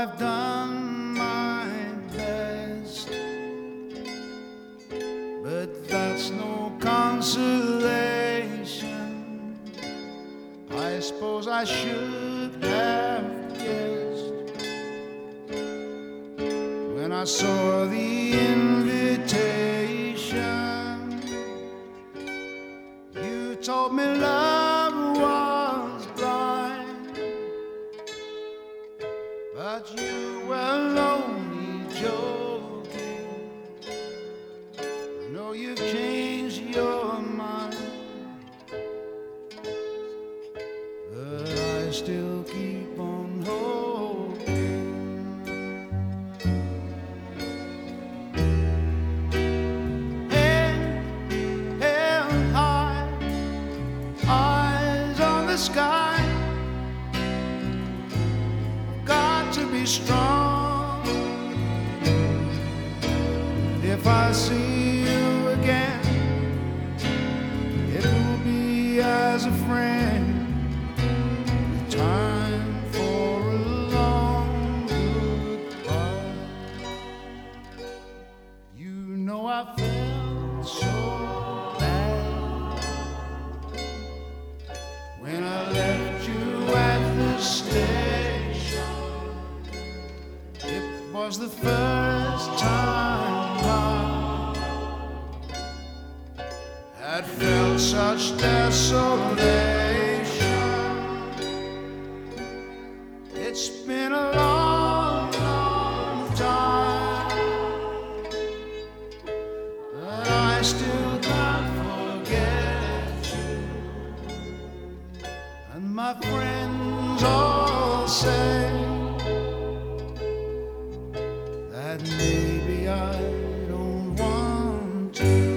I've done my best, but that's no consolation. I suppose I should have guessed when I saw the invitation. You told me love was blind, but you were only joking. I know you've changed your mind, but I still keep on hoping. Head held high, eyes on the sky. Got to be strong. If I see you again, it will be as a friend. Time for a long goodbye. You know I felt so bad when I left you at the station. It was the first time I had felt such desolation. It's been a long, long time, but I still can't forget you. And my friends all say that maybe I don't want to.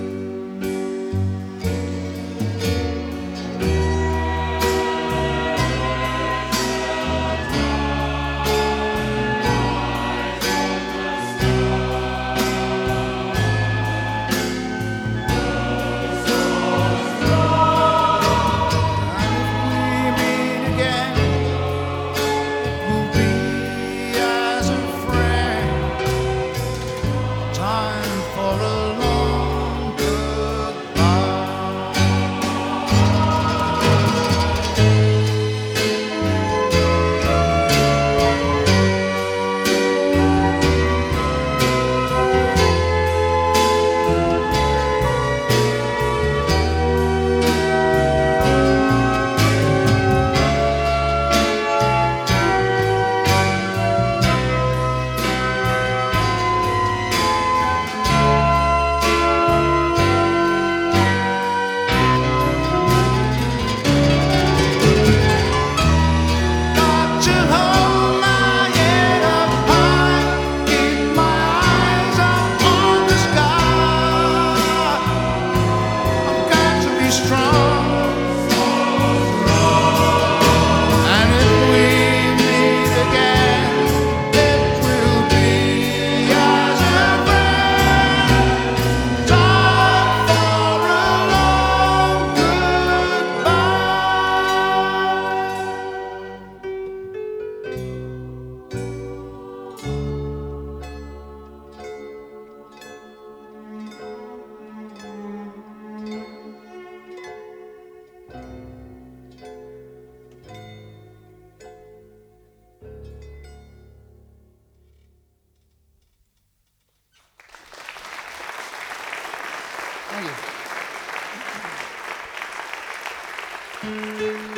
Thank you.